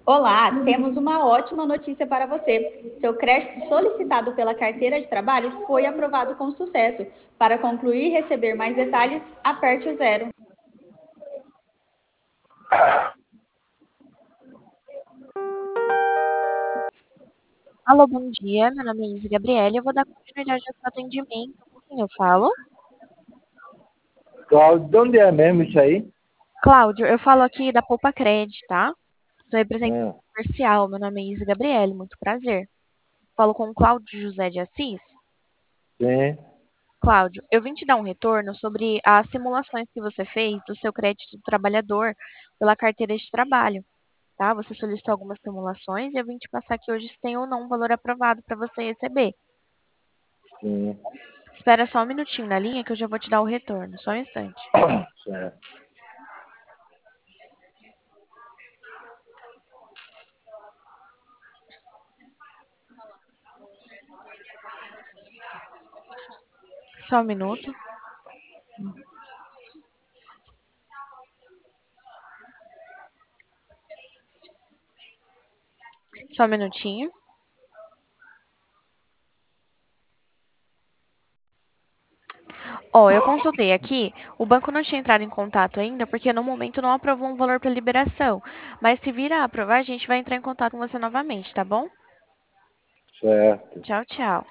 Olá, temos uma ótima notícia para você. Seu crédito solicitado pela carteira de trabalho foi aprovado com sucesso. Para concluir e receber mais detalhes, aperte o zero. Alô, bom dia. Meu nome é Isa Gabriela e eu vou dar continuidade ao seu atendimento. Com quem eu falo? Cláudio, de onde é mesmo isso aí? Cláudio, eu falo aqui da Poupa Cred, tá? Sou representante Ah, comercial. Meu nome é Isa Gabriela, muito prazer. Falo com o Cláudio José de Assis. sim, Cláudio, eu vim te dar um retorno sobre as simulações que você fez do seu crédito do trabalhador pela carteira de trabalho, tá? Você solicitou algumas simulações e eu vim te passar aqui hoje se tem ou não um valor aprovado para você receber. sim. Espera só um minutinho na linha que eu já vou te dar o retorno. Só um instante. Certo. Só um minuto. Só um minutinho. Ó, eu consultei aqui, o banco não tinha entrado em contato ainda, porque no momento não aprovou um valor para liberação. Mas se vir a aprovar, a gente vai entrar em contato com você novamente, tá bom? Certo. Tchau, tchau.